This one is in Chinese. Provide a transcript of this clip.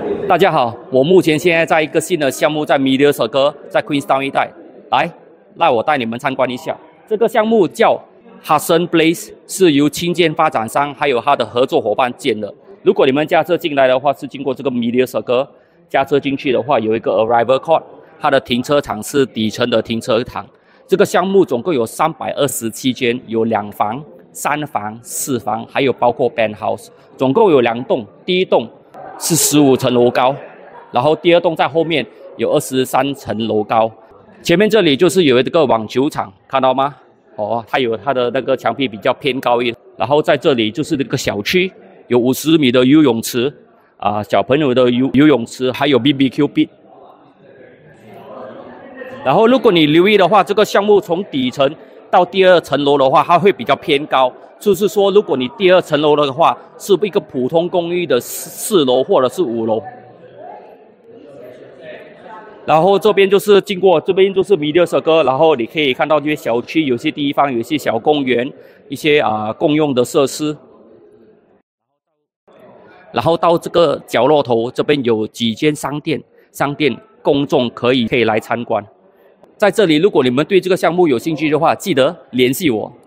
大家好，我目前现在在一个新的项目，在 Media Circle， 在 Queenstown 一带。让我带你们参观一下。这个项目叫 Hudson Place， 是由青建发展商还有他的合作伙伴建的。如果你们驾车进来的话，是经过这个 Media Circle， 驾车进去的话，有一个 Arrival Court， 它的停车场是底层的停车场。这个项目总共有327间，有2房、3房、4房，还有包括 Penthouse， 总共有2栋。第一栋是15层楼高，然后第二栋在后面有23层楼高。前面这里就是有一个网球场，看到吗？它有它的那个墙壁比较偏高一点。然后在这里就是那个小区，有50米的游泳池，小朋友的游泳池，还有 BBQ pit。然后如果你留意的话，这个项目从底层到第2层楼的话，它会比较偏高。就是说，如果你第2层楼的话，是一个普通公寓的4楼或者是5楼。然后这边就是经过，这边就是 Media Circle， 然后你可以看到这些小区，有些地方有一些小公园，一些共用的设施。然后到这个角落头，这边有几间商店公众可以来参观。在这里，如果你们对这个项目有兴趣的话，记得联系我。